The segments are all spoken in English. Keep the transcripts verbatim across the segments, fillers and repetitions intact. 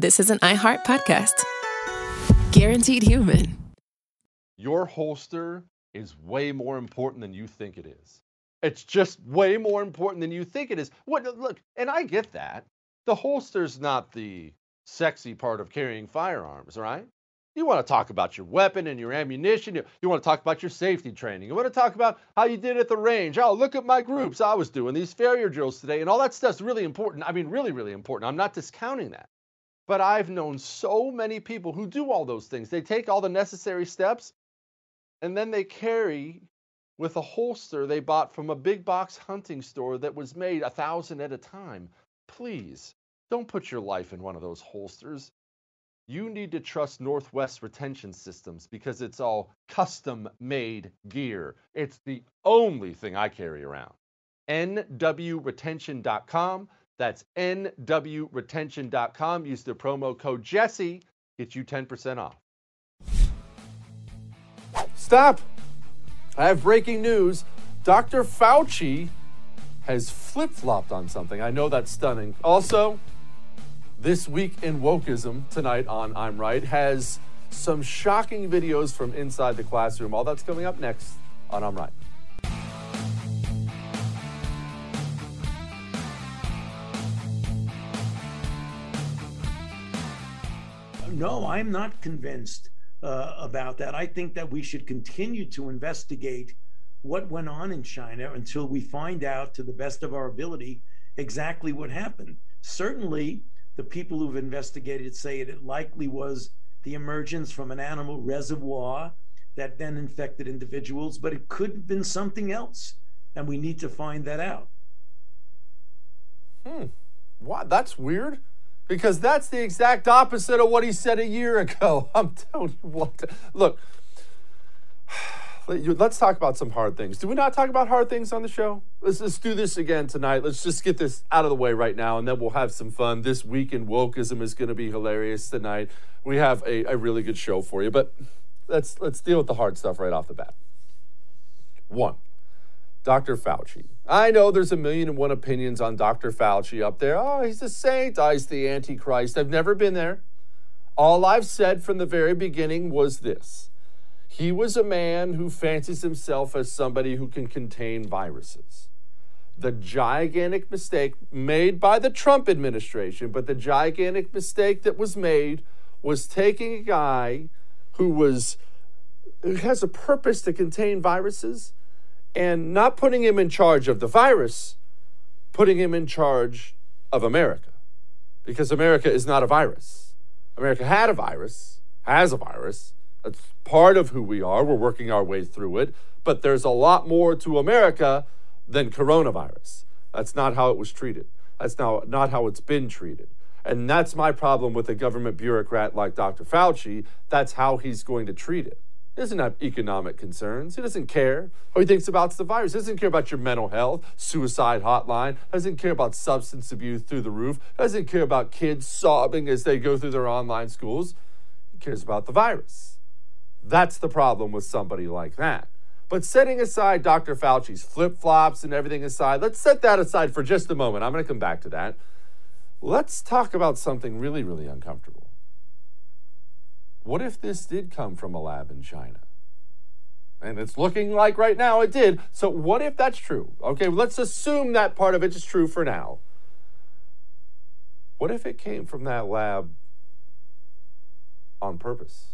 this is an iHeart podcast. Guaranteed Human. Your holster is way more important than you think it is. It's just way more important than you think it is. What? Look, and I get that. The holster's not the sexy part of carrying firearms, right? You want to talk about your weapon and your ammunition. You, you want to talk about your safety training. You want to talk about how you did at the range. Oh, look at my groups. I was doing these failure drills today, and all that stuff's really important. I mean, really, really important. I'm not discounting that. But I've known so many people who do all those things. They take all the necessary steps, and then they carry with a holster they bought from a big box hunting store that was made a thousand at a time. Please, don't put your life in one of those holsters. You need to trust Northwest Retention Systems because it's all custom-made gear. It's the only thing I carry around. N W retention dot com. That's N W retention dot com. Use the promo code Jesse. Get you ten percent off. Stop! I have breaking news. Doctor Fauci has flip-flopped on something. I know that's stunning. Also, This Week in Wokeism tonight on I'm Right has some shocking videos from inside the classroom. All that's coming up next on I'm Right. No, I'm not convinced uh, about that. I think that we should continue to investigate what went on in China until we find out to the best of our ability exactly what happened. Certainly, the people who've investigated say it likely was the emergence from an animal reservoir that then infected individuals, but it could have been something else, and we need to find that out. Hmm. Wow, that's weird, because that's the exact opposite of what he said a year ago. I'm telling you what. Look, let's talk about some hard things. Do we not talk about hard things on the show? Let's just do this again tonight. Let's just get this out of the way right now, and then we'll have some fun. This Week in Wokeism is going to be hilarious tonight. We have a, a really good show for you, but let's let's deal with the hard stuff right off the bat. One, Doctor Fauci. I know there's a million and one opinions on Doctor Fauci up there. Oh, he's a saint. Oh, he's the Antichrist. I've never been there. All I've said from the very beginning was this. He was a man who fancies himself as somebody who can contain viruses. The gigantic mistake made by the Trump administration, but the gigantic mistake that was made was taking a guy who was who has a purpose to contain viruses and not putting him in charge of the virus, putting him in charge of America. Because America is not a virus. America had a virus, has a virus. That's part of who we are. We're working our way through it. But there's a lot more to America than coronavirus. That's not how it was treated. That's now not how it's been treated. And that's my problem with a government bureaucrat like Doctor Fauci. That's how he's going to treat it. He doesn't have economic concerns. He doesn't care. All he thinks about is the virus. He doesn't care about your mental health, suicide hotline. Doesn't care about substance abuse through the roof. Doesn't care about kids sobbing as they go through their online schools. He cares about the virus. That's the problem with somebody like that. But setting aside Doctor Fauci's flip-flops and everything aside, let's set that aside for just a moment. I'm going to come back to that. Let's talk about something really, really uncomfortable. What if this did come from a lab in China? And it's looking like right now it did. So what if that's true? Okay, let's assume that part of it is true for now. What if it came from that lab on purpose?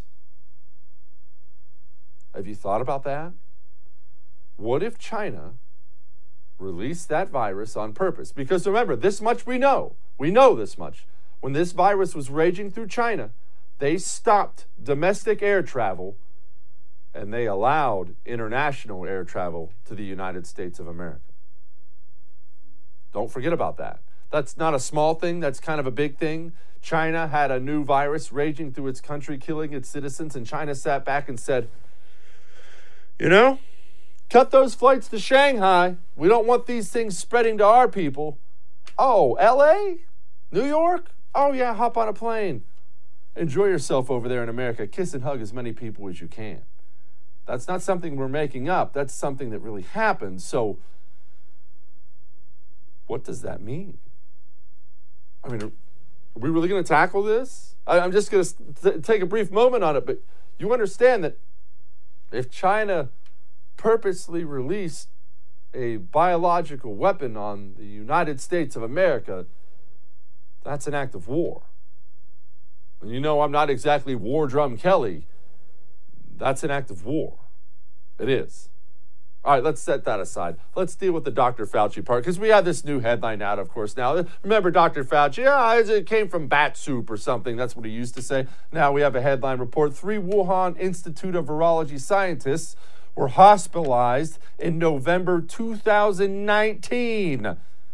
Have you thought about that? What if China released that virus on purpose? Because remember, this much we know. We know this much. When this virus was raging through China, they stopped domestic air travel and they allowed international air travel to the United States of America. Don't forget about that. That's not a small thing. That's kind of a big thing. China had a new virus raging through its country, killing its citizens, and China sat back and said, you know, cut those flights to Shanghai. We don't want these things spreading to our people. Oh, L A? New York? Oh, yeah, hop on a plane. Enjoy yourself over there in America. Kiss and hug as many people as you can. That's not something we're making up. That's something that really happened. So what does that mean? I mean, Are we really going to tackle this? I, I'm just going to take a brief moment on it, but you understand that if China purposely released a biological weapon on the United States of America, that's an act of war. And you know I'm not exactly War Drum Kelly. That's an act of war. It is. All right, let's set that aside. Let's deal with the Doctor Fauci part, because we have this new headline out, of course, now. Remember Doctor Fauci? Yeah, it came from bat soup or something. That's what he used to say. Now we have a headline report. Three Wuhan Institute of Virology scientists were hospitalized in November two thousand nineteen.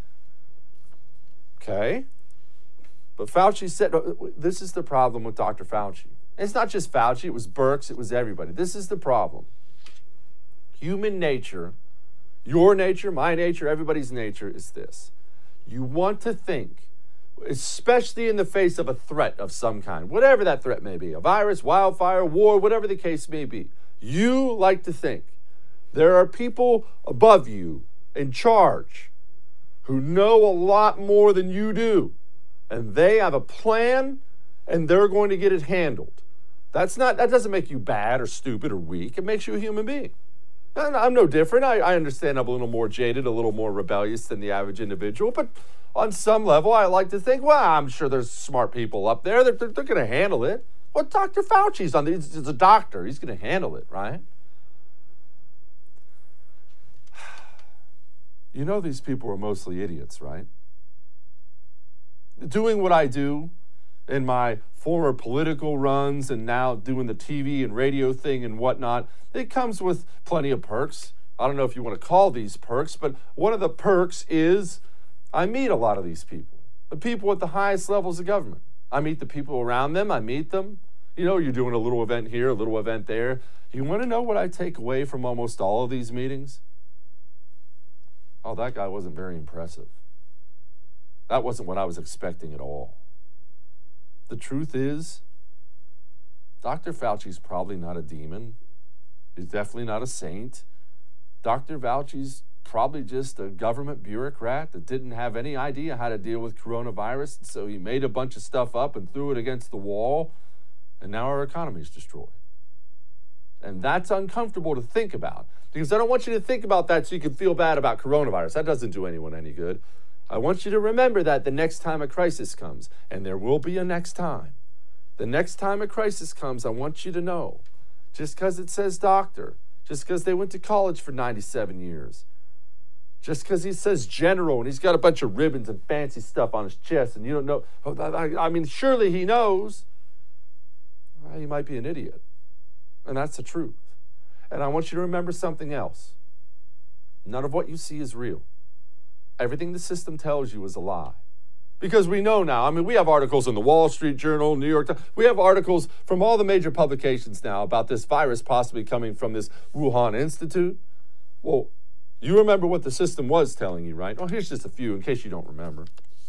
Okay. But Fauci said, this is the problem with Doctor Fauci. It's not just Fauci, it was Birx, it was everybody. This is the problem. Human nature, your nature, my nature, everybody's nature is this. You want to think, especially in the face of a threat of some kind, whatever that threat may be, a virus, wildfire, war, whatever the case may be, you like to think there are people above you in charge who know a lot more than you do, and they have a plan and they're going to get it handled. That's not, that doesn't make you bad or stupid or weak. It makes you a human being. And I'm no different. I, I understand I'm a little more jaded, a little more rebellious than the average individual, but on some level, I like to think, well, I'm sure there's smart people up there. They're, they're, they're going to handle it. Well, Doctor Fauci's on the, he's, he's a doctor. He's going to handle it, right? You know these people are mostly idiots, right? Doing what I do in my former political runs and now doing the T V and radio thing and whatnot, it comes with plenty of perks. I don't know if you want to call these perks, but one of the perks is I meet a lot of these people, the people at the highest levels of government. I meet the people around them. I meet them. You know, you're doing a little event here, a little event there. You want to know what I take away from almost all of these meetings? Oh, that guy wasn't very impressive. That wasn't what I was expecting at all. The truth is, Doctor Fauci's probably not a demon. He's definitely not a saint. Doctor Fauci's probably just a government bureaucrat that didn't have any idea how to deal with coronavirus, so he made a bunch of stuff up and threw it against the wall, and now our economy is destroyed. And that's uncomfortable to think about, because I don't want you to think about that so you can feel bad about coronavirus. That doesn't do anyone any good. I want you to remember that the next time a crisis comes, and there will be a next time. The next time a crisis comes, I want you to know, just because it says doctor, just because they went to college for ninety-seven years, just because he says general and he's got a bunch of ribbons and fancy stuff on his chest and you don't know, I mean, surely he knows, well, he might be an idiot. And that's the truth. And I want you to remember something else. None of what you see is real. Everything the system tells you is a lie. Because we know now, I mean, we have articles in the Wall Street Journal, New York Times, we have articles from all the major publications now about this virus possibly coming from this Wuhan Institute. Well, you remember what the system was telling you, right? Oh, here's just a few in case you don't remember.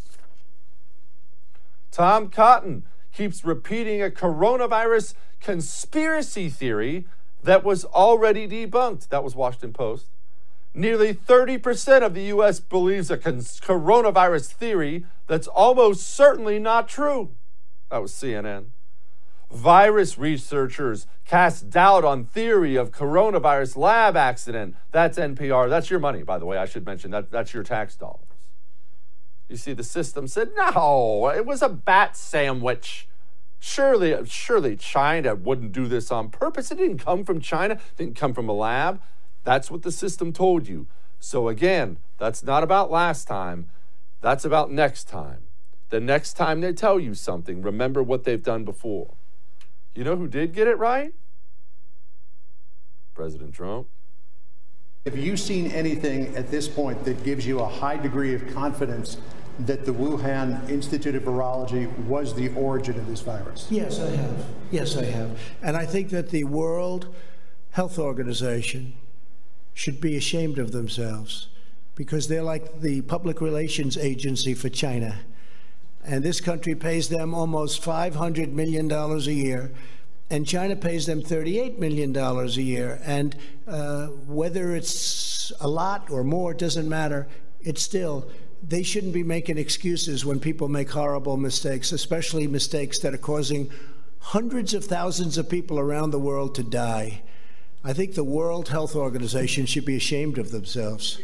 Tom Cotton keeps repeating a coronavirus conspiracy theory that was already debunked. That was Washington Post. Nearly thirty percent of the U S believes a coronavirus theory that's almost certainly not true. That was C N N. Virus researchers cast doubt on theory of coronavirus lab accident. That's N P R. That's your money, by the way. I should mention that. That's your tax dollars. You see, the system said, no, it was a bat sandwich. Surely, surely China wouldn't do this on purpose. It didn't come from China. It didn't come from a lab. That's what the system told you. So again, that's not about last time. That's about next time. The next time they tell you something, remember what they've done before. You know who did get it right? President Trump. Have you seen anything at this point that gives you a high degree of confidence that the Wuhan Institute of Virology was the origin of this virus? Yes, I have. Yes, I have. And I think that the World Health Organization should be ashamed of themselves, because they're like the public relations agency for China. And this country pays them almost five hundred million dollars a year, and China pays them thirty-eight million dollars a year. And uh, whether it's a lot or more, it doesn't matter. It's still they shouldn't be making excuses when people make horrible mistakes, especially mistakes that are causing hundreds of thousands of people around the world to die. I think the World Health Organization should be ashamed of themselves.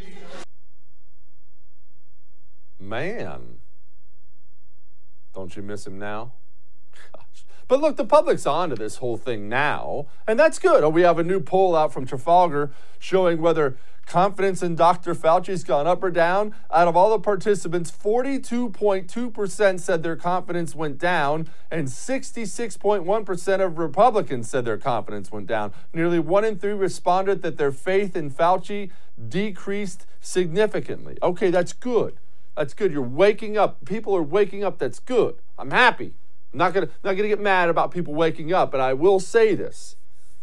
Man, don't you miss him now? Gosh. But look, the public's on to this whole thing now, and that's good. Oh, we have a new poll out from Trafalgar showing whether confidence in Doctor Fauci's gone up or down. Out of all the participants, forty-two point two percent said their confidence went down, and sixty-six point one percent of Republicans said their confidence went down. Nearly one in three responded that their faith in Fauci decreased significantly. Okay, that's good. That's good. You're waking up. People are waking up. That's good. I'm happy. I'm not gonna not gonna get mad about people waking up, but I will say this.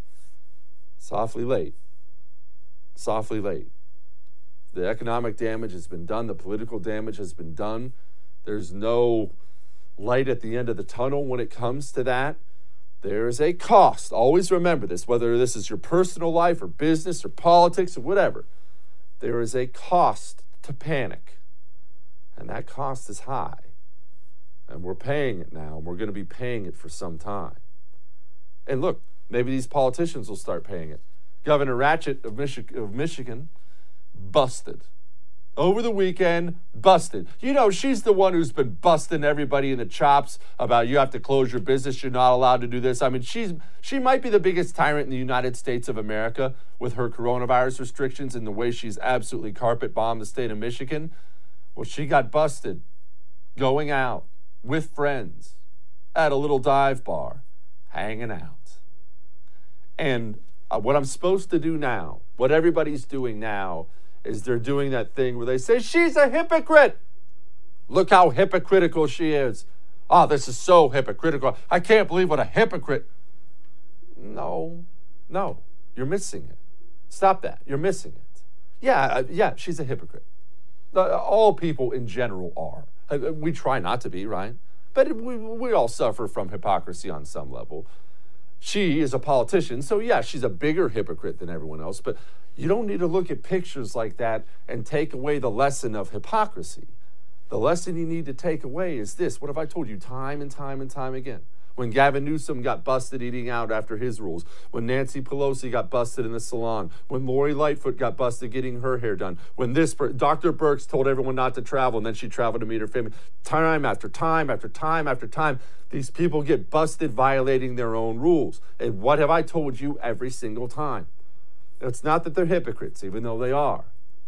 Softly late. Softly late. The economic damage has been done. The political damage has been done. There's no light at the end of the tunnel when it comes to that. There is a cost. Always remember this, whether this is your personal life or business or politics or whatever. There is a cost to panic. And that cost is high. And we're paying it now, and we're going to be paying it for some time. And look, maybe these politicians will start paying it. Governor Ratchet of, Michi- of Michigan, busted. Over the weekend, busted. You know, she's the one who's been busting everybody in the chops about you have to close your business, you're not allowed to do this. I mean, she's she might be the biggest tyrant in the United States of America with her coronavirus restrictions and the way she's absolutely carpet bombed the state of Michigan. Well, she got busted going out with friends at a little dive bar, hanging out. And uh, what I'm supposed to do now, what everybody's doing now, is they're doing that thing where they say, she's a hypocrite. Look how hypocritical she is. Oh, this is so hypocritical. I can't believe what a hypocrite. No, no, you're missing it. Stop that. You're missing it. Yeah, uh, yeah, she's a hypocrite. Uh, all people in general are. Uh, we try not to be, right? But we, we all suffer from hypocrisy on some level. She is a politician, so yeah, she's a bigger hypocrite than everyone else, but you don't need to look at pictures like that and take away the lesson of hypocrisy. The lesson you need to take away is this. What have I told you time and time and time again? When Gavin Newsom got busted eating out after his rules, when Nancy Pelosi got busted in the salon, when Lori Lightfoot got busted getting her hair done, when this Doctor Birx told everyone not to travel and then she traveled to meet her family, time after time after time after time, these people get busted violating their own rules. And what have I told you every single time? It's not that they're hypocrites, even though they are.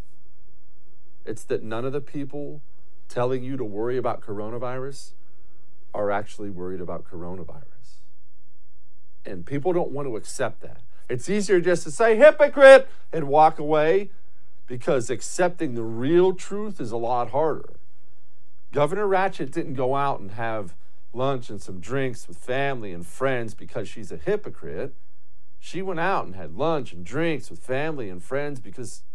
It's that none of the people telling you to worry about coronavirus are actually worried about coronavirus. And people don't want to accept that. It's easier just to say hypocrite and walk away, because accepting the real truth is a lot harder. Governor Ratchet didn't go out and have lunch and some drinks with family and friends because she's a hypocrite. She went out and had lunch and drinks with family and friends because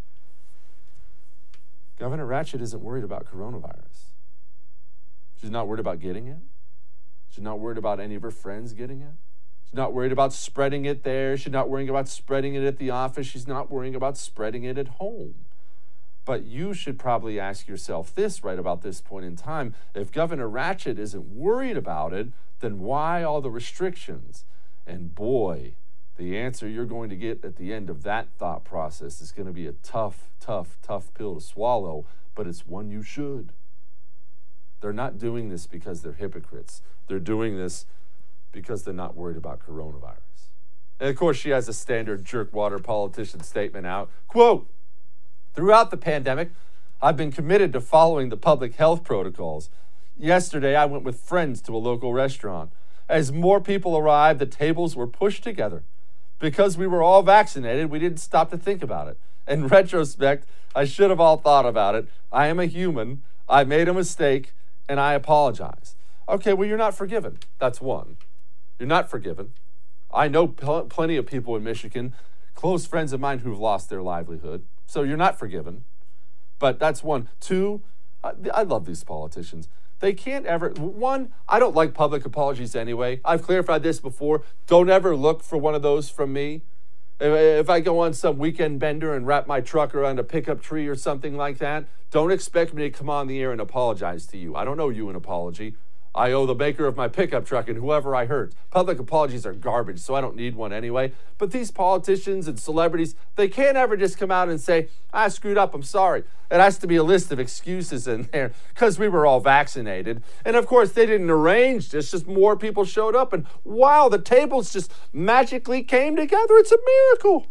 Governor Ratchet isn't worried about coronavirus. She's not worried about getting it. She's not worried about any of her friends getting it. She's not worried about spreading it there. She's not worrying about spreading it at the office. She's not worrying about spreading it at home. But you should probably ask yourself this right about this point in time. If Governor Ratchet isn't worried about it, then why all the restrictions? And boy, the answer you're going to get at the end of that thought process is going to be a tough, tough, tough pill to swallow, but it's one you should. They're not doing this because they're hypocrites. They're doing this because they're not worried about coronavirus. And of course, she has a standard jerkwater politician statement out. Quote, throughout the pandemic, I've been committed to following the public health protocols. Yesterday, I went with friends to a local restaurant. As more people arrived, the tables were pushed together. Because we were all vaccinated, we didn't stop to think about it. In retrospect, I should have all thought about it. I am a human. I made a mistake, and I apologize. Okay, well, you're not forgiven. That's one. You're not forgiven. I know pl- plenty of people in Michigan, close friends of mine who've lost their livelihood. So you're not forgiven. But that's one. Two, I, I love these politicians. They can't ever, one, I don't like public apologies anyway. I've clarified this before. Don't ever look for one of those from me. If, if I go on some weekend bender and wrap my truck around a pickup tree or something like that, don't expect me to come on the air and apologize to you. I don't owe you an apology. I owe the maker of my pickup truck and whoever I hurt. Public apologies are garbage, so I don't need one anyway. But these politicians and celebrities, they can't ever just come out and say, I screwed up, I'm sorry. It has to be a list of excuses in there because we were all vaccinated. And of course, they didn't arrange this, just more people showed up. And wow, the tables just magically came together. It's a miracle.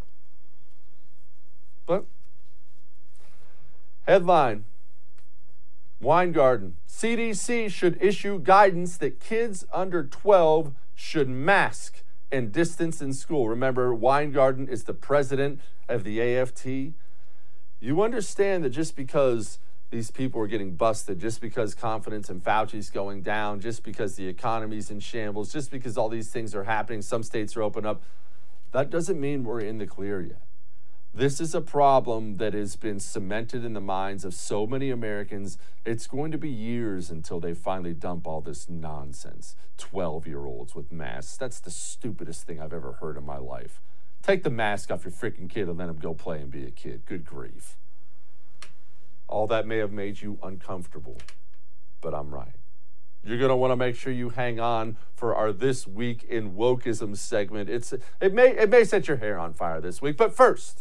But headline. Weingarten, C D C should issue guidance that kids under twelve should mask and distance in school. Remember, Weingarten is the president of the A F T. You understand that just because these people are getting busted, just because confidence in Fauci's going down, just because the economy's in shambles, just because all these things are happening, some states are open up, that doesn't mean we're in the clear yet. This is a problem that has been cemented in the minds of so many Americans. It's going to be years until they finally dump all this nonsense. twelve-year-olds with masks. That's the stupidest thing I've ever heard in my life. Take the mask off your freaking kid and let him go play and be a kid. Good grief. All that may have made you uncomfortable, but I'm right. You're going to want to make sure you hang on for our This Week in Wokeism segment. It's it may it may set your hair on fire this week, but first,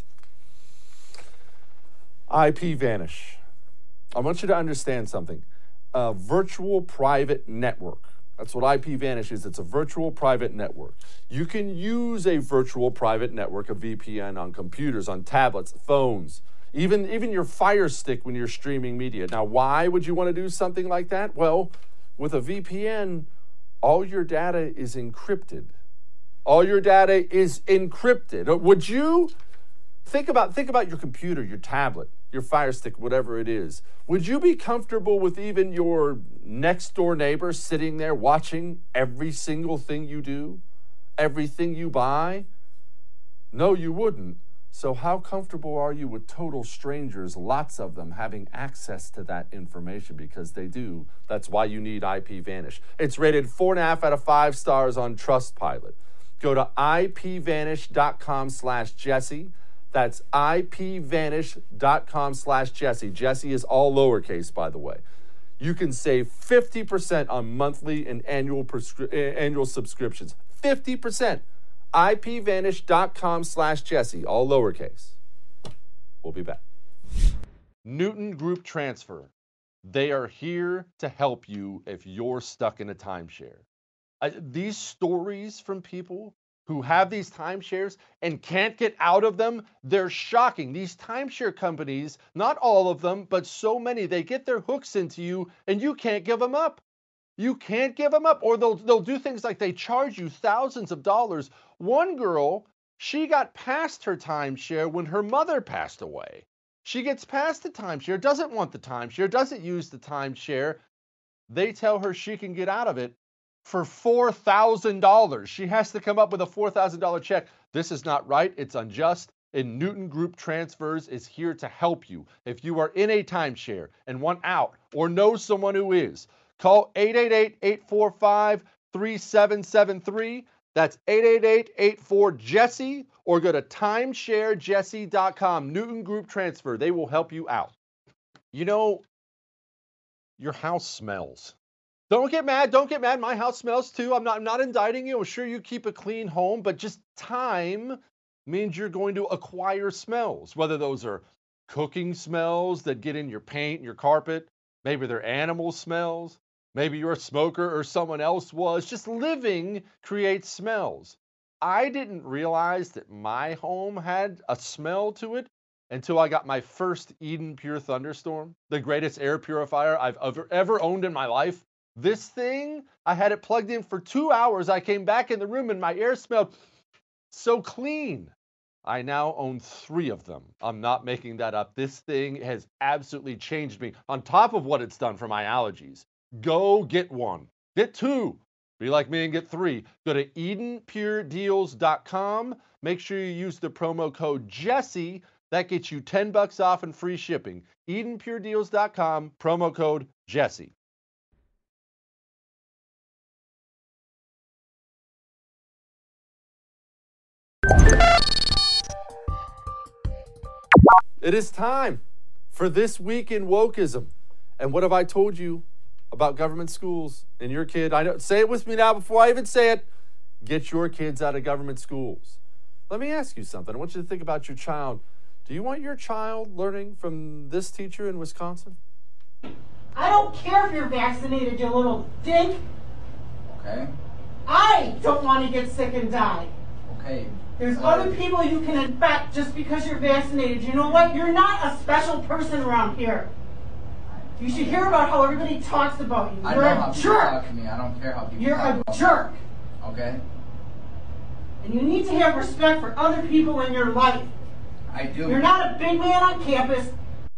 IPVanish. I want you to understand something. A virtual private network. That's what IPVanish is. It's a virtual private network. You can use a virtual private network, a V P N, on computers, on tablets, phones, even, even your Fire Stick when you're streaming media. Now, why would you want to do something like that? Well, with a V P N, all your data is encrypted. All your data is encrypted. Would you think about, think about your computer, your tablet, your Fire Stick, whatever it is. Would you be comfortable with even your next door neighbor sitting there watching every single thing you do, everything you buy? No, you wouldn't. So how comfortable are you with total strangers, lots of them, having access to that information? Because they do. That's why you need IPVanish. It's rated four and a half out of five stars on Trustpilot. Go to ipvanish.com slash Jesse. That's ipvanish.com slash Jesse. Jesse is all lowercase, by the way. You can save fifty percent on monthly and annual prescri- annual subscriptions. fifty percent. ipvanish.com slash Jesse, all lowercase. We'll be back. Newton Group Transfer. They are here to help you if you're stuck in a timeshare. Uh, these stories from people who have these timeshares and can't get out of them, they're shocking. These timeshare companies, not all of them, but so many, they get their hooks into you and you can't give them up. You can't give them up. Or they'll, they'll do things like they charge you thousands of dollars. One girl, she got past her timeshare when her mother passed away. She gets past the timeshare, doesn't want the timeshare, doesn't use the timeshare. They tell her she can get out of it for four thousand dollars. She has to come up with a four thousand dollars check. This is not right. It's unjust. And Newton Group Transfers is here to help you. If you are in a timeshare and want out or know someone who is, call eight eight eight, eight four five, three seven seven three. That's eight eight eight, eight four, Jesse, or go to timeshare jesse dot com. Newton Group Transfer. They will help you out. You know, your house smells. Don't get mad. Don't get mad. My house smells too. I'm not, I'm not indicting you. I'm sure you keep a clean home, but just time means you're going to acquire smells, whether those are cooking smells that get in your paint, your carpet, maybe they're animal smells, maybe you're a smoker or someone else was. Just living creates smells. I didn't realize that my home had a smell to it until I got my first Eden Pure Thunderstorm, the greatest air purifier I've ever, ever owned in my life. This thing, I had it plugged in for two hours. I came back in the room and my air smelled so clean. I now own three of them. I'm not making that up. This thing has absolutely changed me on top of what it's done for my allergies. Go get one. Get two. Be like me and get three. Go to eden pure deals dot com. Make sure you use the promo code Jesse. That gets you ten bucks off and free shipping. eden pure deals dot com, promo code Jesse. It is time for This Week in Wokeism. And what have I told you about government schools and your kid? I know, say it with me now before I even say it. Get your kids out of government schools. Let me ask you something. I want you to think about your child. Do you want your child learning from this teacher in Wisconsin? I don't care if you're vaccinated, you little dink. Okay. I don't want to get sick and die. Okay. There's Uh, other people you can infect just because you're vaccinated. You know what? You're not a special person around here. You should hear about how everybody talks about you. I You're know a how people jerk. talk to me. I don't care how people You're talk a about me. jerk. Okay. And you need to have respect for other people in your life. I do. You're not a big man on campus.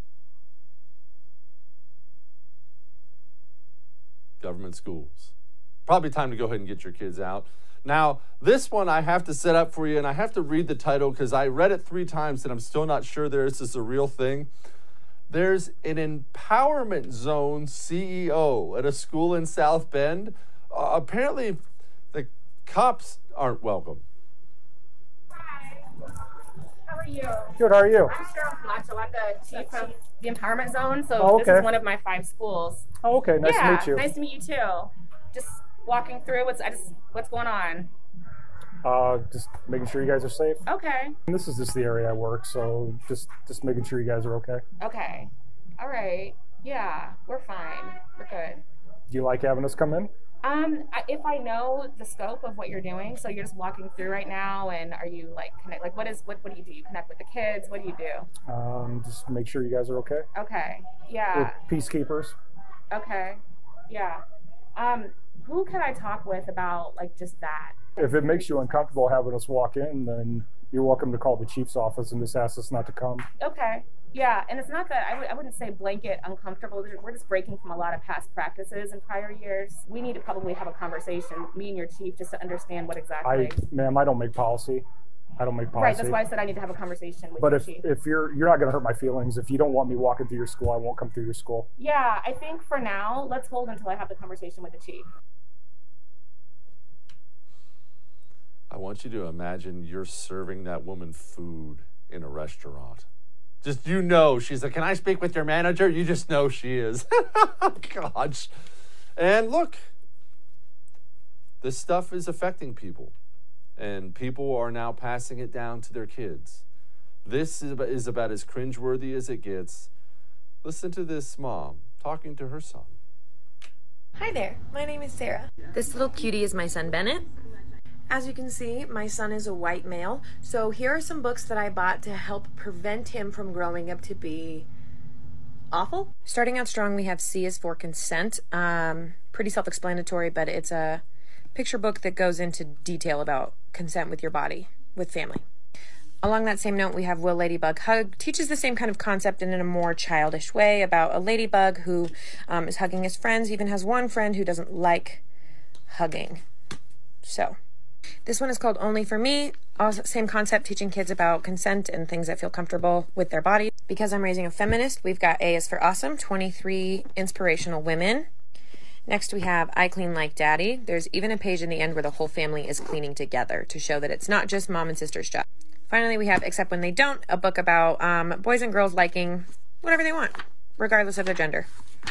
Government schools. Probably time to go ahead and get your kids out. Now, this one I have to set up for you, and I have to read the title because I read it three times and I'm still not sure this is a real thing. There's an empowerment zone C E O at a school in South Bend. Uh, apparently, the cops aren't welcome. Hi. How are you? Good, how are you? I'm Cheryl Camacho. I'm the chief of the Empowerment Zone. So Oh, this okay. is one of my five schools. Oh, okay, nice yeah, to meet you. Nice to meet you too. Just walking through what's I just what's going on. Uh, just making sure you guys are safe. Okay. And this is just the area I work, so just just making sure you guys are okay. Okay. All right. Yeah, we're fine. We're good. Do you like having us come in? Um, I, if I know the scope of what you're doing, so you're just walking through right now, and are you like connect? Like, what is what? What do you do? You connect with the kids? What do you do? Um, just make sure you guys are okay. Okay. Yeah. We're peacekeepers. Okay. Yeah. Um, who can I talk with about like just that? If it makes you uncomfortable having us walk in, then you're welcome to call the chief's office and just ask us not to come. Okay. Yeah, and it's not that I, w- I wouldn't say blanket uncomfortable. We're just breaking from a lot of past practices in prior years. We need to probably have a conversation, me and your chief, just to understand what exactly. I, ma'am, I don't make policy. I don't make policy. Right, that's why I said I need to have a conversation with But your if, chief. if you're you're not going to hurt my feelings, if you don't want me walking through your school, I won't come through your school. Yeah, I think for now, let's hold until I have the conversation with the chief. I want you to imagine you're serving that woman food in a restaurant. Just, you know, she's like, can I speak with your manager? You just know she is. Gosh. And look, this stuff is affecting people. And people are now passing it down to their kids. This is about, is about as cringeworthy as it gets. Listen to this mom talking to her son. Hi there, my name is Sarah. This little cutie is my son Bennett. As you can see, my son is a white male, so here are some books that I bought to help prevent him from growing up to be awful. Starting out strong, we have C is for Consent. Um, pretty self-explanatory, but it's a picture book that goes into detail about consent with your body, with family. Along that same note, we have Will Ladybug Hug. Teaches the same kind of concept and in a more childish way about a ladybug who um, is hugging his friends, even has one friend who doesn't like hugging. So, this one is called Only for Me. Also, same concept, teaching kids about consent and things that feel comfortable with their body. Because I'm raising a feminist, we've got A is for Awesome, twenty-three inspirational women. Next we have I Clean Like Daddy. There's even a page in the end where the whole family is cleaning together to show that it's not just mom and sister's job. Finally, we have Except When They Don't, a book about um, boys and girls liking whatever they want, regardless of their gender.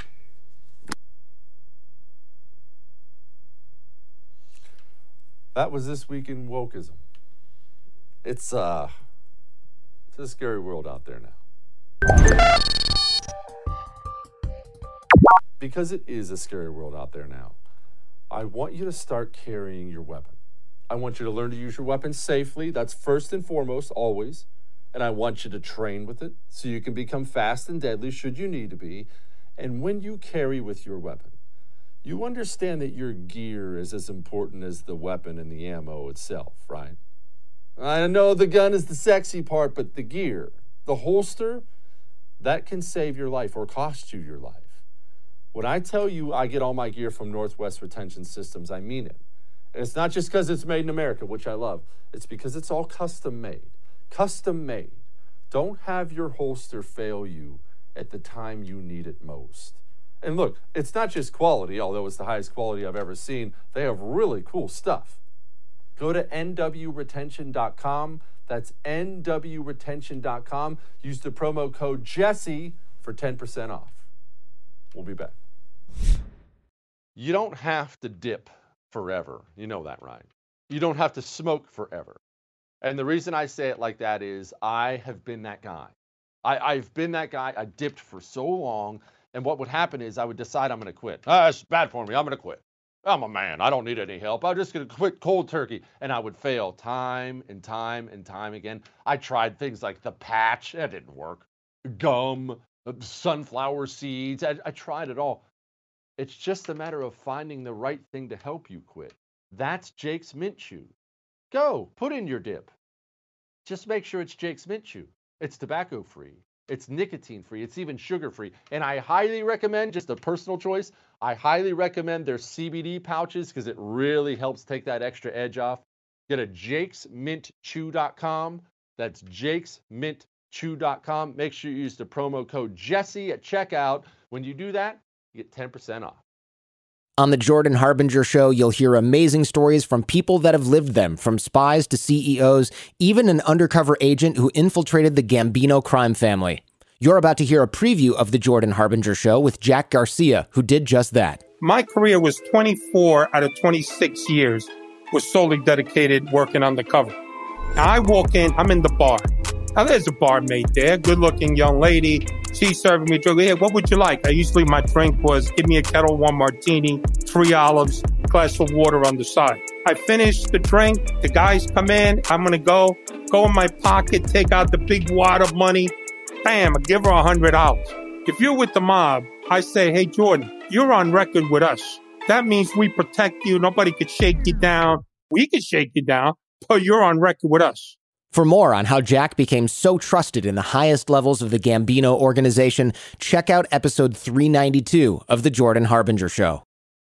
That was This Week in Wokeism. It's, uh, it's a scary world out there now. Because it is a scary world out there now, I want you to start carrying your weapon. I want you to learn to use your weapon safely. That's first and foremost, always. And I want you to train with it so you can become fast and deadly should you need to be. And when you carry with your weapon, you understand that your gear is as important as the weapon and the ammo itself, right? I know the gun is the sexy part, but the gear, the holster, that can save your life or cost you your life. When I tell you I get all my gear from Northwest Retention Systems, I mean it. And it's not just because it's made in America, which I love. It's because it's all custom made. Custom made. Don't have your holster fail you at the time you need it most. And look, it's not just quality, although it's the highest quality I've ever seen. They have really cool stuff. Go to N W retention dot com. That's N W retention dot com. Use the promo code Jesse for ten percent off. We'll be back. You don't have to dip forever. You know that, right? You don't have to smoke forever. And the reason I say it like that is I have been that guy. I, I've been that guy. I dipped for so long. And what would happen is I would decide I'm going to quit. Ah, it's bad for me. I'm going to quit. I'm a man. I don't need any help. I'm just going to quit cold turkey. And I would fail time and time and time again. I tried things like the patch. That didn't work. Gum, sunflower seeds. I, I tried it all. It's just a matter of finding the right thing to help you quit. That's Jake's Mint Chew. Go, put in your dip. Just make sure it's Jake's Mint Chew. It's tobacco-free. It's nicotine-free. It's even sugar-free. And I highly recommend, just a personal choice, I highly recommend their C B D pouches because it really helps take that extra edge off. Get a jakes mint chew dot com. That's jakes mint chew dot com. Make sure you use the promo code Jesse at checkout. When you do that, you get ten percent off. On the Jordan Harbinger Show, you'll hear amazing stories from people that have lived them, from spies to C E Os, even an undercover agent who infiltrated the Gambino crime family. You're about to hear a preview of the Jordan Harbinger Show with Jack Garcia, who did just that. My career was twenty-four out of twenty-six years was solely dedicated working undercover. Now I walk in, I'm in the bar. Now there's a barmaid there, good-looking young lady. She's serving me a drink. Hey, what would you like? I usually, my drink was give me a Kettle One martini, three olives, glass of water on the side. I finish the drink. The guys come in. I'm going to go. Go in my pocket, take out the big wad of money. Bam, I give her one hundred dollars. If you're with the mob, I say, hey, Jordan, you're on record with us. That means we protect you. Nobody could shake you down. We could shake you down, but you're on record with us. For more on how Jack became so trusted in the highest levels of the Gambino organization, check out episode three ninety-two of The Jordan Harbinger Show.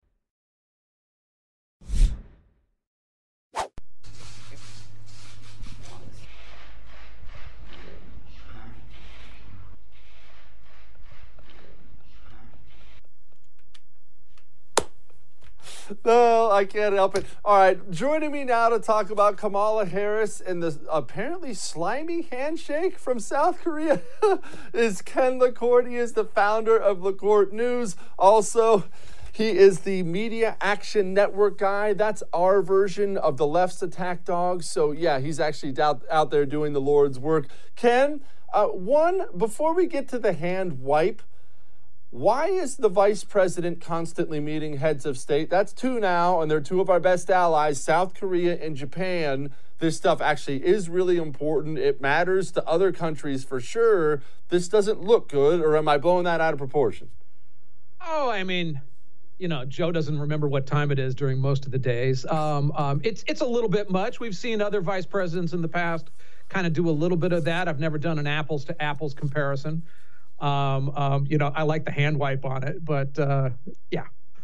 No, I can't help it. All right, joining me now to talk about Kamala Harris and the apparently slimy handshake from South Korea is Ken LaCorte. He is the founder of LaCorte News. Also, he is the Media Action Network guy. That's our version of the left's attack dog. So, yeah, he's actually out, out there doing the Lord's work. Ken, uh, one, before we get to the hand wipe, why is the vice president constantly meeting heads of state? That's two now, and they're two of our best allies, South Korea and Japan. This stuff actually is really important. It matters to other countries for sure. This doesn't look good, or am I blowing that out of proportion? Oh, I mean, you know, Joe doesn't remember what time it is during most of the days. Um, um, it's it's a little bit much. We've seen other vice presidents in the past kind of do a little bit of that. I've never done an apples to apples comparison. Um, um, you know, I like the hand wipe on it, but uh, yeah.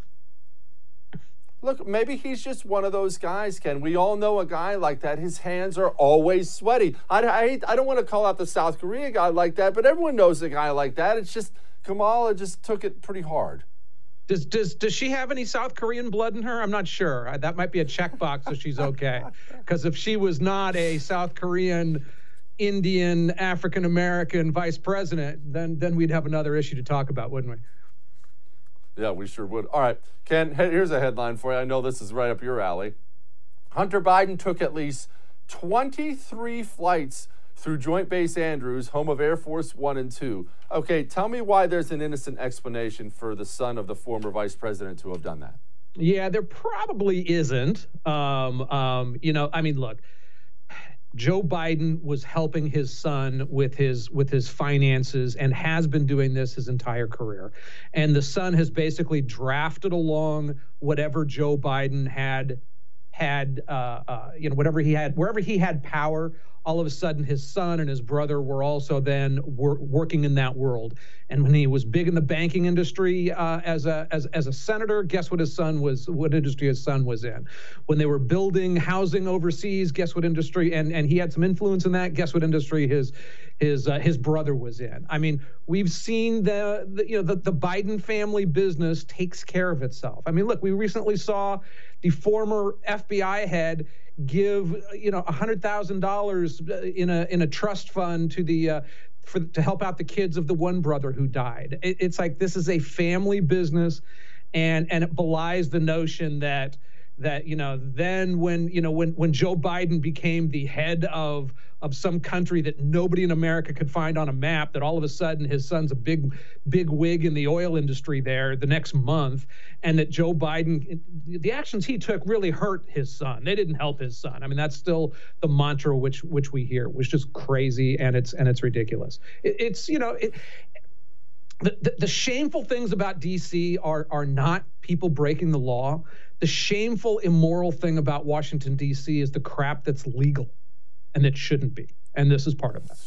Look, maybe he's just one of those guys, Ken. We all know a guy like that. His hands are always sweaty. I, I, I don't want to call out the South Korea guy like that, but everyone knows a guy like that. It's just Kamala just took it pretty hard. Does does does she have any South Korean blood in her? I'm not sure. I, that might be a checkbox if she's okay. Because if she was not a South Korean, Indian, African American vice president, then then we'd have another issue to talk about, wouldn't we? Yeah, we sure would. All right, Ken, here's a headline for you. I know this is right up your alley. Hunter Biden took at least twenty-three flights through Joint Base Andrews, home of Air Force One and Two. Okay, tell me why there's an innocent explanation for the son of the former vice president to have done that. Yeah, there probably isn't. Um, um, you know, I mean, look. Joe Biden was helping his son with his with his finances and has been doing this his entire career. And the son has basically drafted along whatever Joe Biden had had uh, uh, you know, whatever he had, wherever he had power. All of a sudden, his son and his brother were also then wor- working in that world. And when he was big in the banking industry uh, as a as, as a senator, guess what his son was, what industry his son was in. When they were building housing overseas, guess what industry, and, and he had some influence in that, guess what industry his his uh, his brother was in. I mean, we've seen the, the you know the, the Biden family business takes care of itself. I mean, look, we recently saw the former F B I head give you know one hundred thousand dollars in a in a trust fund to the uh, for to help out the kids of the one brother who died. It, it's like this is a family business, and and it belies the notion that that you know then when you know when when Joe Biden became the head of of some country that nobody in America could find on a map, that all of a sudden his son's a big big wig in the oil industry there the next month, and that Joe Biden, the actions he took really hurt his son. They didn't help his son. I mean, that's still the mantra which which we hear, which is crazy, and it's and it's ridiculous. It, it's you know. It, The, the, the shameful things about D C are are not people breaking the law. The shameful, immoral thing about Washington, D C is the crap that's legal and that shouldn't be. And this is part of that.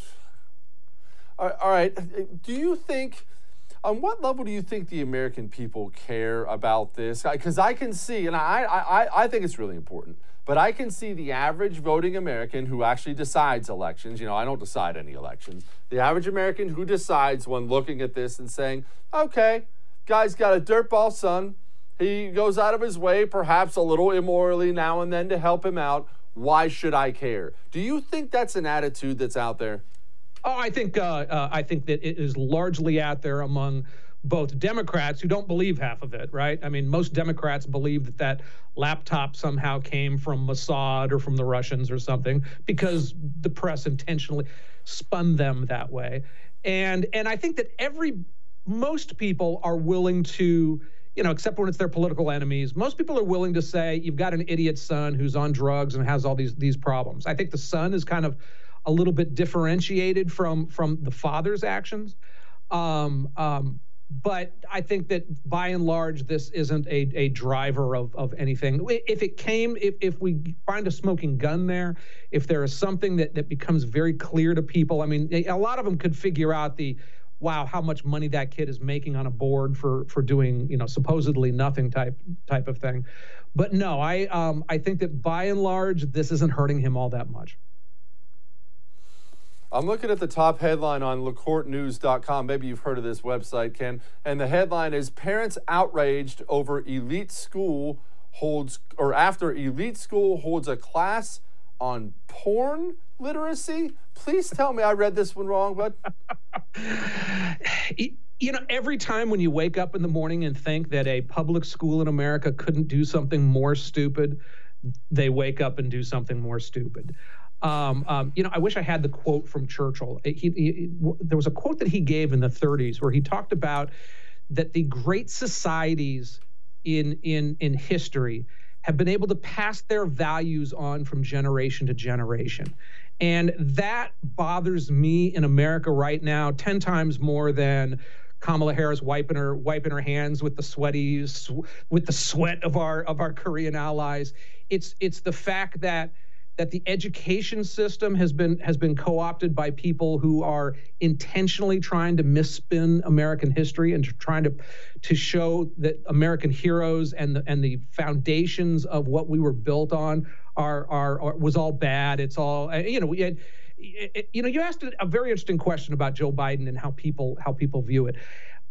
All right. Do you think, on what level do you think the American people care about this? Because I can see, and I, I, I think it's really important, but I can see the average voting American who actually decides elections. You know, I don't decide any elections. The average American who decides when looking at this and saying, okay, guy's got a dirtball son. He goes out of his way, perhaps a little immorally now and then, to help him out. Why should I care? Do you think that's an attitude that's out there? Oh, I think uh, uh, I think that it is largely out there among both Democrats who don't believe half of it, right? I mean, most Democrats believe that that laptop somehow came from Mossad or from the Russians or something, because the press intentionally spun them that way. And and I think that every most people are willing to, you know, except when it's their political enemies, most people are willing to say, you've got an idiot son who's on drugs and has all these these problems. I think the son is kind of a little bit differentiated from from the father's actions. Um, um, but I think that by and large, this isn't a, a driver of, of anything. If it came, if, if we find a smoking gun there, if there is something that, that becomes very clear to people, I mean, a lot of them could figure out the, wow, how much money that kid is making on a board for for doing, you know, supposedly nothing type type of thing. But no, I um, I think that by and large, this isn't hurting him all that much. I'm looking at the top headline on Le Court News dot com. Maybe you've heard of this website, Ken. And the headline is, parents outraged over elite school holds, or after elite school holds a class on porn literacy. Please tell me I read this one wrong, bud. You know, every time when you wake up in the morning and think that a public school in America couldn't do something more stupid, they wake up and do something more stupid. Um, um, you know, I wish I had the quote from Churchill. He, he, there was a quote that he gave in the thirties where he talked about that the great societies in in in history have been able to pass their values on from generation to generation. And that bothers me in America right now ten times more than Kamala Harris wiping her wiping her hands with the sweaty with the sweat of our of our Korean allies. It's it's the fact that that the education system has been has been co-opted by people who are intentionally trying to misspin American history and trying to to show that American heroes and the and the foundations of what we were built on are are, are was all bad. It's all, you know, we had, you know, you asked a very interesting question about Joe Biden and how people how people view it.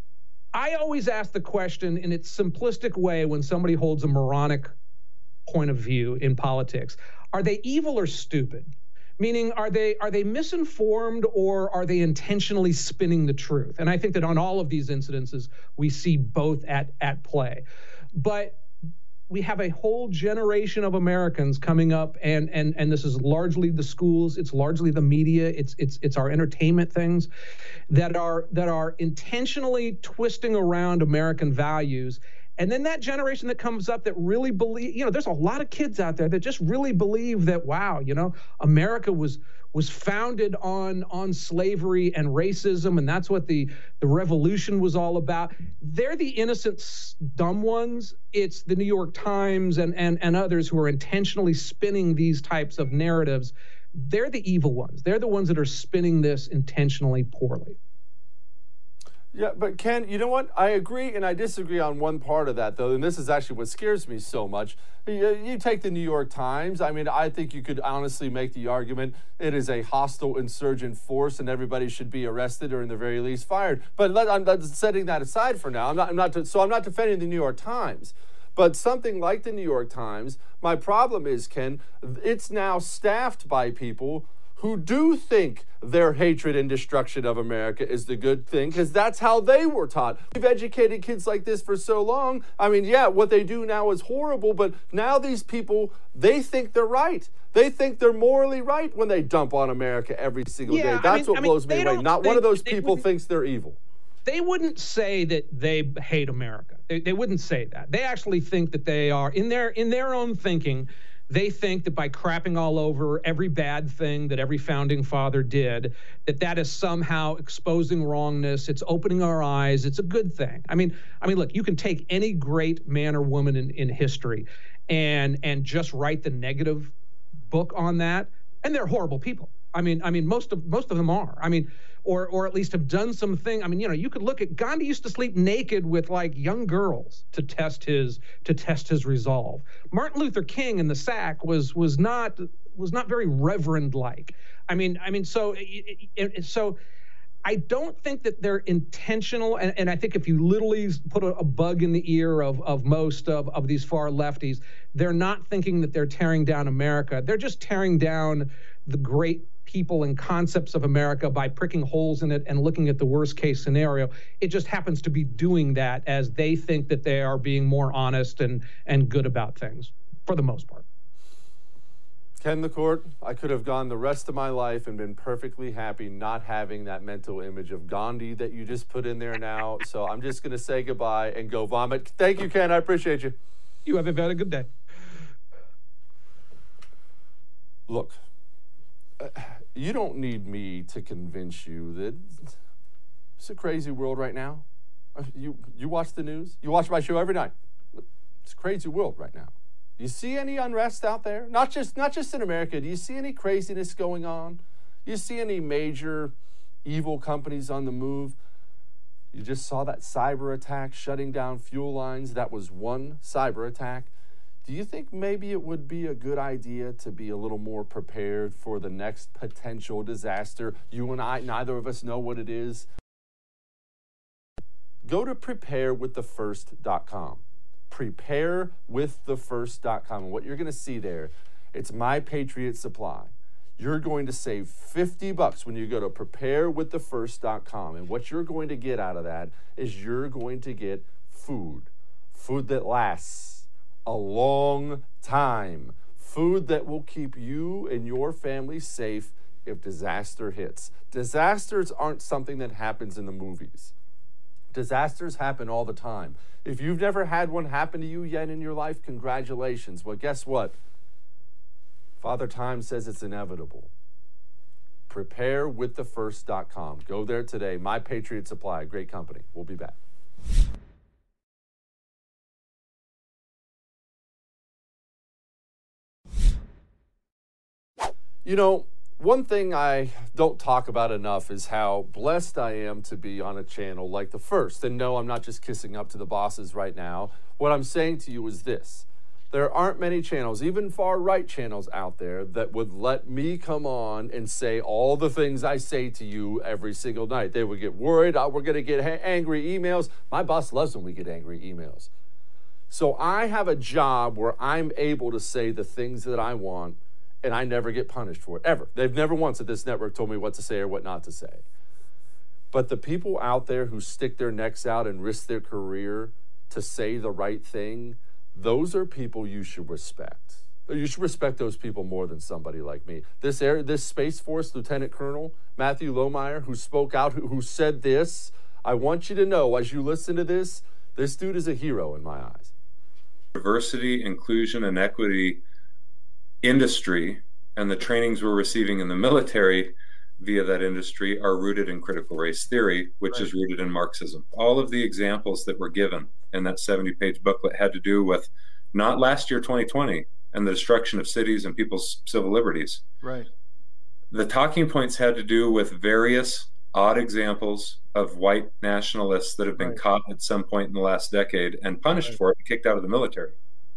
I always ask the question in its simplistic way when somebody holds a moronic point of view in politics. Are they evil or stupid? Meaning, are they are they misinformed, or are they intentionally spinning the truth? And I think that on all of these incidences, we see both at at play. But we have a whole generation of Americans coming up, and and and this is largely the schools, it's largely the media, it's it's it's our entertainment things that are that are intentionally twisting around American values. And then that generation that comes up that really believe, you know, there's a lot of kids out there that just really believe that, wow, you know, America was was founded on on slavery and racism, and that's what the the revolution was all about. They're the innocent, dumb ones. It's the New York Times and and and others who are intentionally spinning these types of narratives. They're the evil ones. They're the ones that are spinning this intentionally poorly. Yeah, but Ken, you know what? I agree and I disagree on one part of that, though, and this is actually what scares me so much. You, you take the New York Times. I mean, I think you could honestly make the argument it is a hostile insurgent force and everybody should be arrested or in the very least fired. But let, I'm not setting that aside for now. I'm not, I'm not, so I'm not defending the New York Times. But something like the New York Times, my problem is, Ken, it's now staffed by people who do think their hatred and destruction of America is the good thing, because that's how they were taught. We've educated kids like this for so long. I mean, yeah, what they do now is horrible, but now these people, they think they're right. They think they're morally right when they dump on America every single yeah, day. That's I mean, what I mean, blows me away. Not they, one of those they people thinks they're evil. They wouldn't say that they hate America. They, they wouldn't say that. They actually think that they are, in their in their own thinking, they think that by crapping all over every bad thing that every founding father did, that that is somehow exposing wrongness. It's opening our eyes. It's a good thing. I mean, I mean, look, you can take any great man or woman in, in history and and just write the negative book on that, and they're horrible people. I mean, I mean, most of most of them are. I mean, or or at least have done something. I mean, you know, you could look at Gandhi used to sleep naked with like young girls to test his to test his resolve. Martin Luther King in the sack was was not was not very reverend like. I mean, I mean, so it, it, so. I don't think that they're intentional, and, and I think if you literally put a, a bug in the ear of, of most of, of these far lefties, they're not thinking that they're tearing down America. They're just tearing down the great people and concepts of America by pricking holes in it and looking at the worst case scenario. It just happens to be doing that as they think that they are being more honest and, and good about things, for the most part. Ken LaCourte, I could have gone the rest of my life and been perfectly happy not having that mental image of Gandhi that you just put in there now. So I'm just going to say goodbye and go vomit. Thank you, Ken. I appreciate you. You have a very good day. Look, uh, you don't need me to convince you that it's a crazy world right now. Uh, you, you watch the news? You watch my show every night. It's a crazy world right now. Do you see any unrest out there? Not just not just in America. Do you see any craziness going on? Do you see any major evil companies on the move? You just saw that cyber attack shutting down fuel lines. That was one cyber attack. Do you think maybe it would be a good idea to be a little more prepared for the next potential disaster? You and I, neither of us know what it is. Go to prepare with the first dot com. prepare with the first dot com. And what you're going to see there, it's My Patriot Supply. You're going to save fifty bucks when you go to prepare with the first dot com. And what you're going to get out of that is you're going to get food. Food that lasts a long time. Food that will keep you and your family safe if disaster hits. Disasters aren't something that happens in the movies. Disasters happen all the time. If you've never had one happen to you yet in your life, congratulations. Well, guess what? Father Time says it's inevitable. prepare with the first dot com. Go there today. My Patriot Supply, great company. We'll be back. You know, one thing I don't talk about enough is how blessed I am to be on a channel like The First. And no, I'm not just kissing up to the bosses right now. What I'm saying to you is this. There aren't many channels, even far-right channels out there, that would let me come on and say all the things I say to you every single night. They would get worried. Oh, we're going to get angry emails. My boss loves when we get angry emails. So I have a job where I'm able to say the things that I want, and I never get punished for it, ever. They've never once at this network told me what to say or what not to say. But the people out there who stick their necks out and risk their career to say the right thing, those are people you should respect. You should respect those people more than somebody like me. This air, this Space Force Lieutenant Colonel, Matthew Lohmeyer, who spoke out, who, who said this, I want you to know, as you listen to this, this dude is a hero in my eyes. Diversity, inclusion, and equity industry and the trainings we're receiving in the military via that industry are rooted in critical race theory, which right. is rooted in Marxism. All of the examples that were given in that seventy page booklet had to do with not last year, twenty twenty, and the destruction of cities and people's civil liberties. Right. The talking points had to do with various odd examples of white nationalists that have been right. caught at some point in the last decade and punished right. for it and kicked out of the military.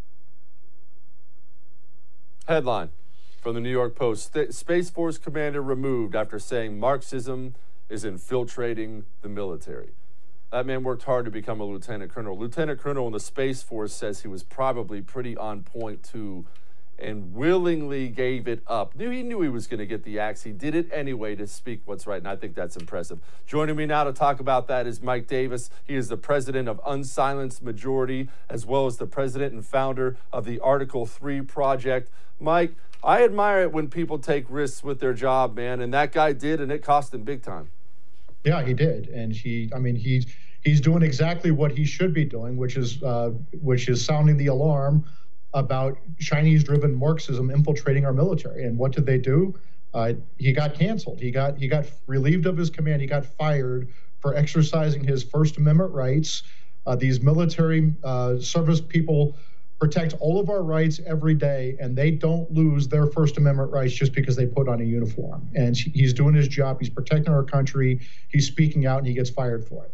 Headline from the New York Post: Space Force commander removed after saying Marxism is infiltrating the military. That man worked hard to become a lieutenant colonel. Lieutenant colonel in the Space Force says he was probably pretty on point too, and willingly gave it up. Knew he knew he was going to get the axe. He did it anyway to speak what's right, and I think that's impressive. Joining me now to talk about that is Mike Davis. He is the president of Unsilenced Majority, as well as the president and founder of the Article three Project. Mike, I admire it when people take risks with their job, man, and that guy did, and it cost him big time. Yeah, he did, and he, I mean, he's he's doing exactly what he should be doing, which is uh, which is sounding the alarm about Chinese-driven Marxism infiltrating our military. And what did they do? Uh, he got canceled. He got he got relieved of his command. He got fired for exercising his First Amendment rights. Uh, these military uh, service people protect all of our rights every day, and they don't lose their First Amendment rights just because they put on a uniform. And he's doing his job. He's protecting our country. He's speaking out, and he gets fired for it.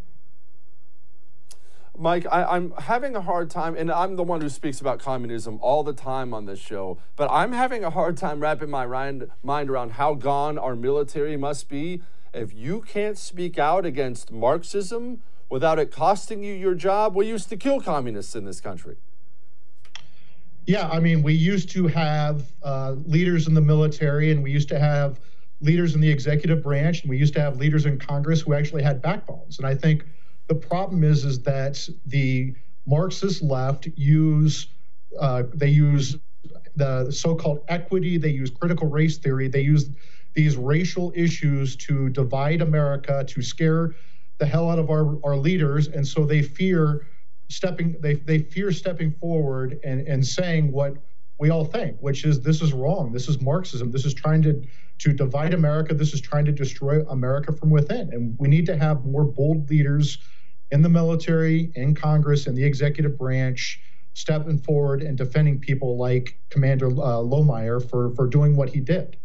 Mike, I, I'm having a hard time, and I'm the one who speaks about communism all the time on this show, but I'm having a hard time wrapping my mind around how gone our military must be if you can't speak out against Marxism without it costing you your job. We used to kill communists in this country. Yeah, I mean, we used to have uh, leaders in the military, and we used to have leaders in the executive branch, and we used to have leaders in Congress who actually had backbones. And I think the problem is, is that the Marxist left use, uh, they use the so-called equity, they use critical race theory, they use these racial issues to divide America, to scare the hell out of our, our leaders, and so they fear stepping, they, they fear stepping forward and, and saying what we all think, which is this is wrong, this is Marxism, this is trying to, to divide America, this is trying to destroy America from within. And we need to have more bold leaders in the military, in Congress, in the executive branch, stepping forward and defending people like Commander uh, Lohmeyer for, for doing what he did.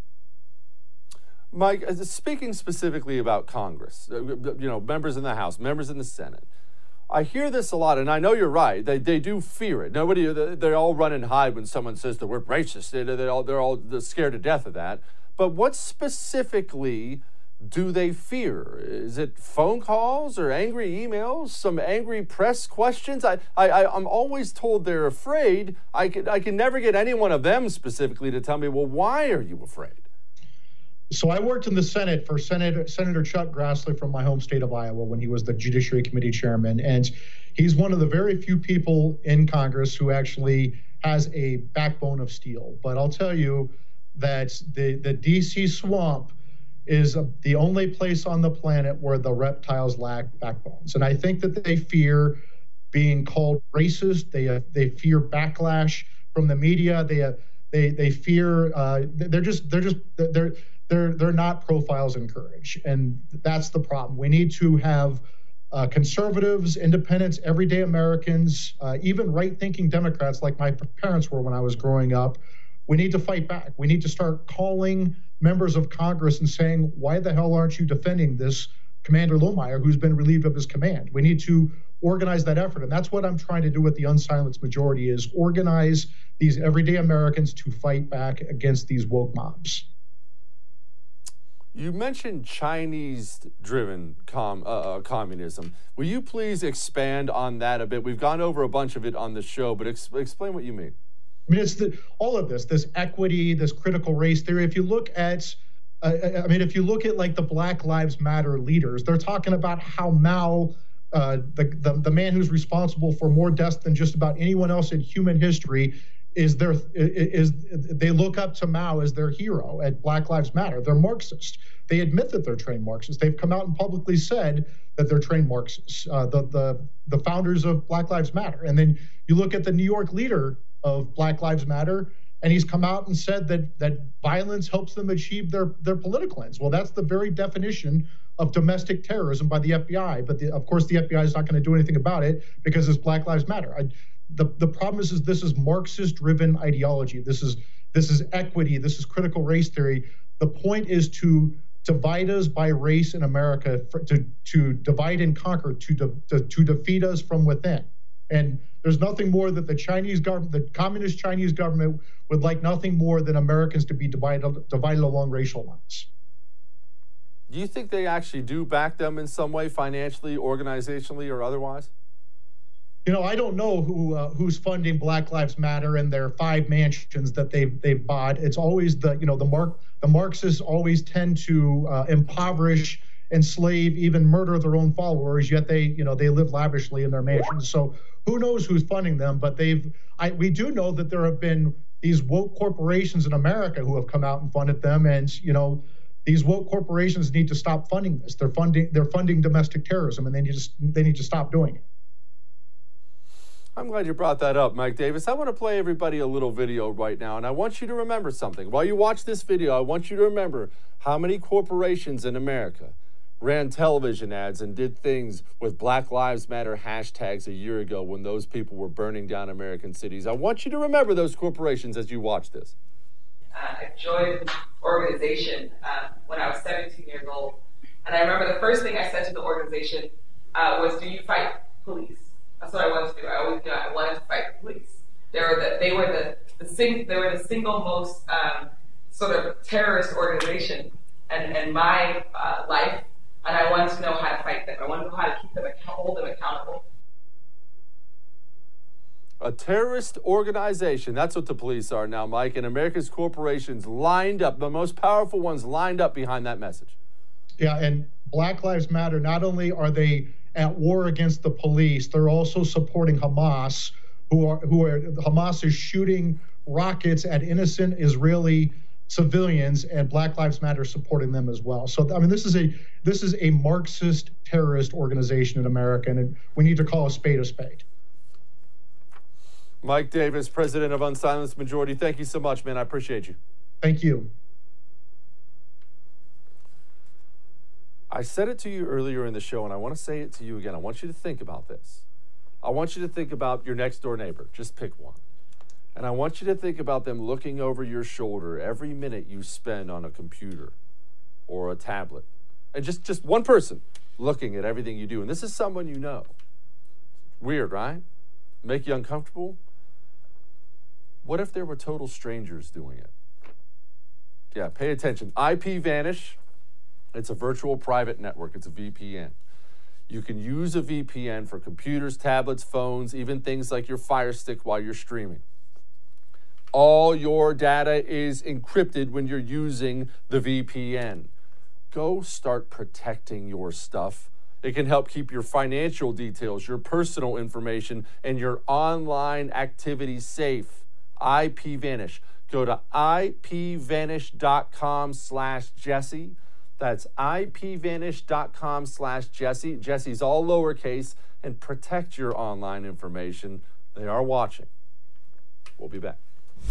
Mike, speaking specifically about Congress, you know, members in the House, members in the Senate, I hear this a lot, and I know you're right. They they do fear it. Nobody, they all run and hide when someone says the word racist. They, they're all they're all scared to death of that. But what specifically do they fear? Is it phone calls or angry emails? Some angry press questions? I I I'm always told they're afraid. I can I can never get any one of them specifically to tell me, well, why are you afraid? So I worked in the Senate for Senator, Senator Chuck Grassley from my home state of Iowa when he was the Judiciary Committee chairman. And he's one of the very few people in Congress who actually has a backbone of steel. But I'll tell you that the, the D C swamp is a, the only place on the planet where the reptiles lack backbones. And I think that they fear being called racist. They, uh, they fear backlash from the media. They, uh, they, they fear, uh, they're just, they're just, they're, They're, they're not profiles in courage, and that's the problem. We need to have uh, conservatives, independents, everyday Americans, uh, even right-thinking Democrats like my parents were when I was growing up. We need to fight back. We need to start calling members of Congress and saying, why the hell aren't you defending this Commander Lohmeyer who's been relieved of his command? We need to organize that effort, and that's what I'm trying to do with the Unsilenced Majority, is organize these everyday Americans to fight back against these woke mobs. You mentioned Chinese-driven com, uh, uh, communism. Will you please expand on that a bit? We've gone over a bunch of it on the show, but ex explain what you mean. I mean, it's the, all of this, this equity, this critical race theory. If you look at, uh, I mean, if you look at like the Black Lives Matter leaders, they're talking about how Mao, uh, the, the, the man who's responsible for more deaths than just about anyone else in human history, is their is they look up to Mao as their hero at Black Lives Matter. They're Marxists. They admit that they're trained Marxists. They've come out and publicly said that they're trained Marxists. Uh, the the the founders of Black Lives Matter. And then you look at the New York leader of Black Lives Matter, and he's come out and said that that violence helps them achieve their their political ends. Well, that's the very definition of domestic terrorism by the F B I. But the, of course, the F B I is not going to do anything about it because it's Black Lives Matter. I, The, the problem is, is this is Marxist-driven ideology. This is this is equity. This is critical race theory. The point is to divide us by race in America, for, to, to divide and conquer, to, de, to, to defeat us from within. And there's nothing more that the Chinese government, the communist Chinese government would like nothing more than Americans to be divided, divided along racial lines. Do you think they actually do back them in some way, financially, organizationally, or otherwise? You know, I don't know who uh, who's funding Black Lives Matter and their five mansions that they've they've bought. It's always the you know the Mark the Marxists always tend to uh, impoverish, enslave, even murder their own followers. Yet they you know they live lavishly in their mansions. So who knows who's funding them? But they've I, we do know that there have been these woke corporations in America who have come out and funded them, and you know. These woke corporations need to stop funding this. They're funding they're funding domestic terrorism, and they need to they need to stop doing it. I'm glad you brought that up, Mike Davis. I want to play everybody a little video right now, and I want you to remember something. While you watch this video, I want you to remember how many corporations in America ran television ads and did things with Black Lives Matter hashtags a year ago when those people were burning down American cities. I want you to remember those corporations as you watch this. Uh, I joined the organization uh, when I was seventeen years old. And I remember the first thing I said to the organization uh, was, do you fight police? That's what I wanted to do. I always knew I wanted to fight the police. They were the, they were the, the, sing, they were the single most um, sort of terrorist organization in, in my uh, life. And I wanted to know how to fight them. I wanted to know how to keep them, hold them accountable. A terrorist organization. That's what the police are now, Mike. And America's corporations lined up, the most powerful ones lined up behind that message. Yeah, and Black Lives Matter, not only are they at war against the police, they're also supporting Hamas, who are who are Hamas is shooting rockets at innocent Israeli civilians, and Black Lives Matter supporting them as well. So I mean, this is a this is a Marxist terrorist organization in America, and we need to call a spade a spade. Mike Davis, president of Unsilenced Majority, thank you so much, man. I appreciate you. Thank you. I said it to you earlier in the show, and I want to say it to you again. I want you to think about this. I want you to think about your next door neighbor. Just pick one. And I want you to think about them looking over your shoulder every minute you spend on a computer or a tablet. And just, just one person looking at everything you do. And this is someone you know. Weird, right? Make you uncomfortable? What if there were total strangers doing it? Yeah, pay attention. IPVanish, it's a virtual private network. It's a V P N. You can use a V P N for computers, tablets, phones, even things like your Fire Stick while you're streaming. All your data is encrypted when you're using the V P N. Go start protecting your stuff. It can help keep your financial details, your personal information, and your online activities safe. IPVanish. Go to ipvanish.com slash Jesse. That's ipvanish.com slash Jesse. Jesse's all lowercase, and protect your online information. They are watching. We'll be back.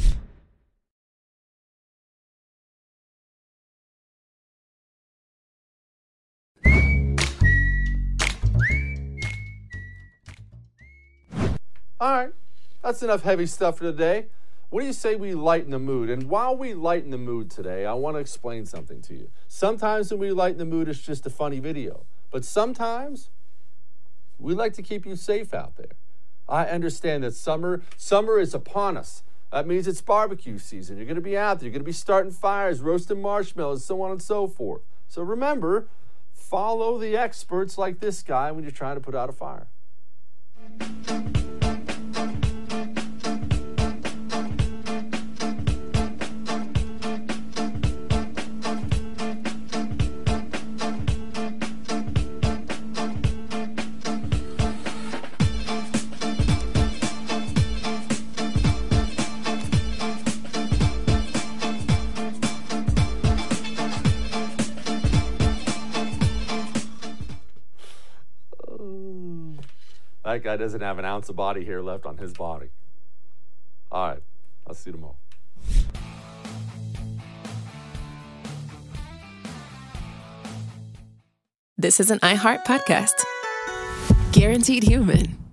All right, that's enough heavy stuff for today. What do you say we lighten the mood? And while we lighten the mood today, I want to explain something to you. Sometimes when we lighten the mood, it's just a funny video. But sometimes we like to keep you safe out there. I understand that summer, summer is upon us. That means it's barbecue season. You're going to be out there. You're going to be starting fires, roasting marshmallows, so on and so forth. So remember, follow the experts like this guy when you're trying to put out a fire. That guy doesn't have an ounce of body hair left on his body. All right, I'll see you tomorrow. This is an iHeart podcast. Guaranteed Human.